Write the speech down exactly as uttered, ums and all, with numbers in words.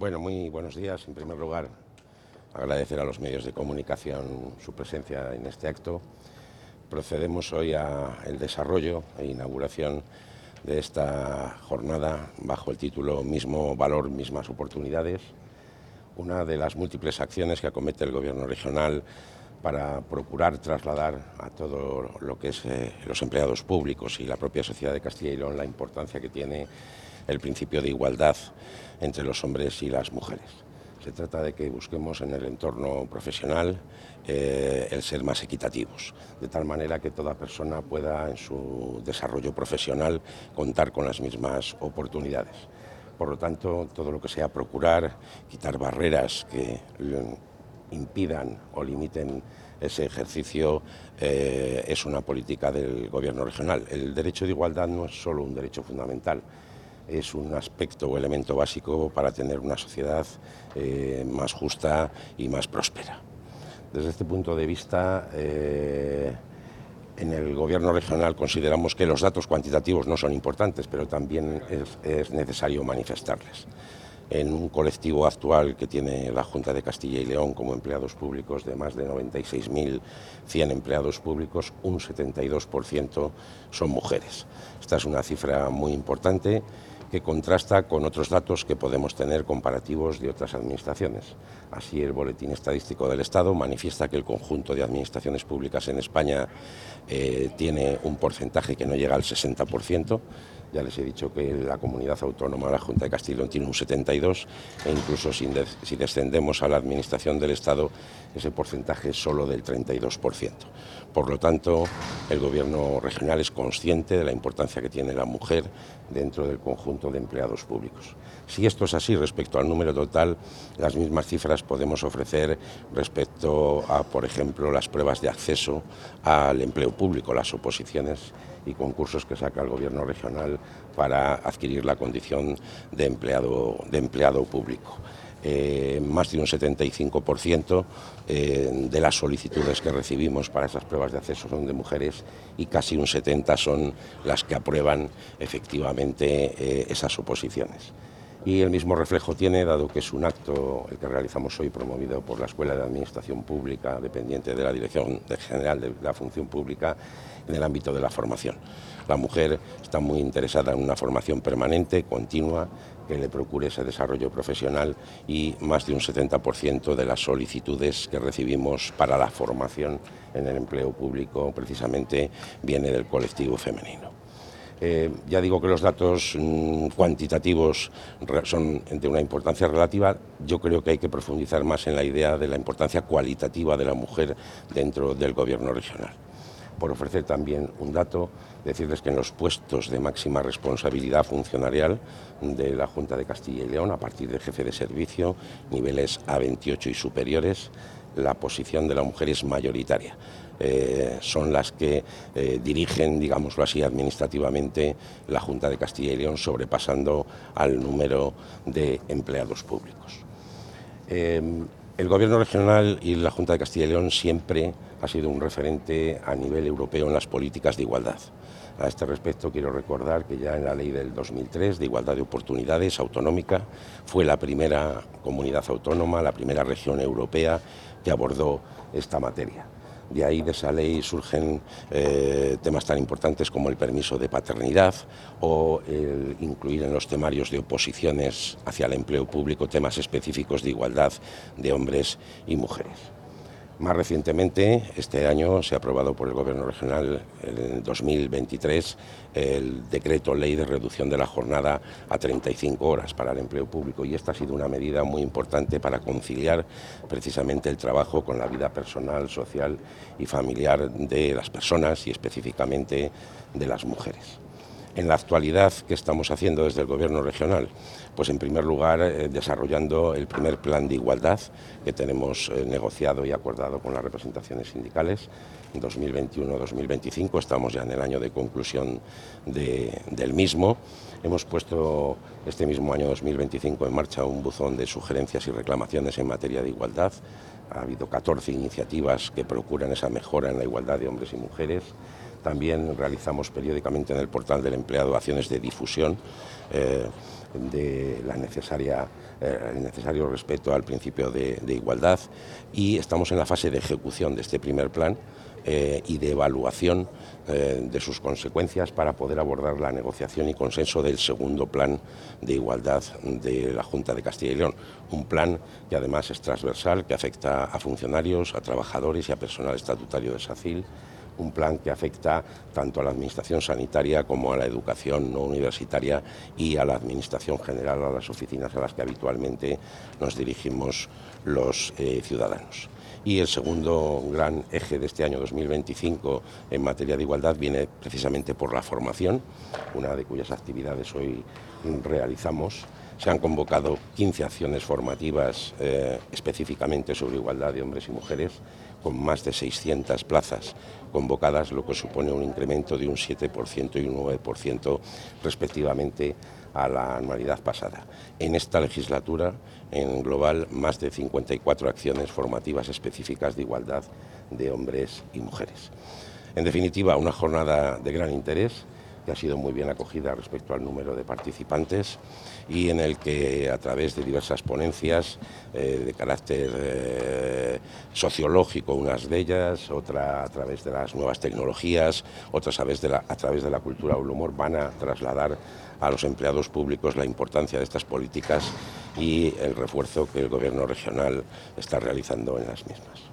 Bueno, muy buenos días. En primer lugar, agradecer a los medios de comunicación su presencia en este acto. Procedemos hoy al desarrollo e inauguración de esta jornada bajo el título Mismo Valor, Mismas Oportunidades, una de las múltiples acciones que acomete el Gobierno regional para procurar trasladar a todo lo que es eh, los empleados públicos y la propia sociedad de Castilla y León la importancia que tiene el principio de igualdad entre los hombres y las mujeres. Se trata de que busquemos en el entorno profesional eh, el ser más equitativos, de tal manera que toda persona pueda en su desarrollo profesional contar con las mismas oportunidades. Por lo tanto, todo lo que sea procurar quitar barreras que impidan o limiten ese ejercicio eh, es una política del Gobierno regional. El derecho de igualdad no es solo un derecho fundamental, es un aspecto o elemento básico para tener una sociedad eh, más justa y más próspera. Desde este punto de vista, eh, en el Gobierno regional consideramos que los datos cuantitativos no son importantes, pero también es, es necesario manifestarles. En un colectivo actual que tiene la Junta de Castilla y León como empleados públicos de más de noventa y seis mil cien empleados públicos, un setenta y dos por ciento son mujeres. Esta es una cifra muy importante que contrasta con otros datos que podemos tener comparativos de otras administraciones. Así, el Boletín Estadístico del Estado manifiesta que el conjunto de administraciones públicas en España eh, tiene un porcentaje que no llega al sesenta por ciento. Ya les he dicho que la comunidad autónoma, la Junta de Castilla y León, tiene un setenta y dos por ciento, e incluso si, de, si descendemos a la administración del Estado, ese porcentaje es solo del treinta y dos por ciento. Por lo tanto, el Gobierno regional es consciente de la importancia que tiene la mujer dentro del conjunto de empleados públicos. Si esto es así respecto al número total, las mismas cifras podemos ofrecer respecto a, por ejemplo, las pruebas de acceso al empleo público, las oposiciones y concursos que saca el Gobierno regional para adquirir la condición de empleado, de empleado público. Eh, más de un setenta y cinco por ciento eh, de las solicitudes que recibimos para esas pruebas de acceso son de mujeres y casi un setenta por ciento son las que aprueban efectivamente eh, esas oposiciones. Y el mismo reflejo tiene, dado que es un acto el que realizamos hoy promovido por la Escuela de Administración Pública, dependiente de la Dirección General de la Función Pública, en el ámbito de la formación. La mujer está muy interesada en una formación permanente, continua, que le procure ese desarrollo profesional, y más de un setenta por ciento de las solicitudes que recibimos para la formación en el empleo público precisamente viene del colectivo femenino. Eh, ya digo que los datos mmm, cuantitativos son de una importancia relativa. Yo creo que hay que profundizar más en la idea de la importancia cualitativa de la mujer dentro del Gobierno regional. Por ofrecer también un dato, decirles que en los puestos de máxima responsabilidad funcionarial de la Junta de Castilla y León, a partir de jefe de servicio, niveles A veintiocho y superiores, la posición de la mujer es mayoritaria. Eh, son las que eh, dirigen, digámoslo así, administrativamente la Junta de Castilla y León, sobrepasando al número de empleados públicos. Eh, el Gobierno regional y la Junta de Castilla y León siempre ha sido un referente a nivel europeo en las políticas de igualdad. A este respecto quiero recordar que ya en la ley del dos mil tres de igualdad de oportunidades autonómica fue la primera comunidad autónoma, la primera región europea que abordó esta materia. De ahí, de esa ley, surgen eh, temas tan importantes como el permiso de paternidad o el incluir en los temarios de oposiciones hacia el empleo público temas específicos de igualdad de hombres y mujeres. Más recientemente, este año, se ha aprobado por el Gobierno regional en dos mil veintitrés el decreto ley de reducción de la jornada a treinta y cinco horas para el empleo público, y esta ha sido una medida muy importante para conciliar precisamente el trabajo con la vida personal, social y familiar de las personas y específicamente de las mujeres. En la actualidad, ¿qué estamos haciendo desde el Gobierno regional? Pues en primer lugar eh, desarrollando el primer plan de igualdad que tenemos eh, negociado y acordado con las representaciones sindicales. En dos mil veintiuno dos mil veinticinco estamos ya en el año de conclusión de, del mismo. Hemos puesto este mismo año dos mil veinticinco en marcha un buzón de sugerencias y reclamaciones en materia de igualdad. Ha habido catorce iniciativas que procuran esa mejora en la igualdad de hombres y mujeres. También realizamos periódicamente en el portal del empleado acciones de difusión eh, de la necesaria, eh, el necesario respeto al principio de, de igualdad, y estamos en la fase de ejecución de este primer plan eh, y de evaluación eh, de sus consecuencias para poder abordar la negociación y consenso del segundo plan de igualdad de la Junta de Castilla y León. Un plan que además es transversal, que afecta a funcionarios, a trabajadores y a personal estatutario de SACIL. Un plan que afecta tanto a la administración sanitaria como a la educación no universitaria y a la administración general, a las oficinas a las que habitualmente nos dirigimos los eh, ciudadanos. Y el segundo gran eje de este año dos mil veinticinco en materia de igualdad viene precisamente por la formación, una de cuyas actividades hoy realizamos. Se han convocado quince acciones formativas eh, específicamente sobre igualdad de hombres y mujeres, con más de seiscientas plazas convocadas, lo que supone un incremento de un siete por ciento y un nueve por ciento respectivamente a la anualidad pasada. En esta legislatura, en global, más de cincuenta y cuatro acciones formativas específicas de igualdad de hombres y mujeres. En definitiva, una jornada de gran interés, que ha sido muy bien acogida respecto al número de participantes y en el que, a través de diversas ponencias eh, de carácter eh, sociológico, unas de ellas, otra a través de las nuevas tecnologías, otras a través de la, a través de la cultura o el humor, van a trasladar a los empleados públicos la importancia de estas políticas y el refuerzo que el Gobierno regional está realizando en las mismas.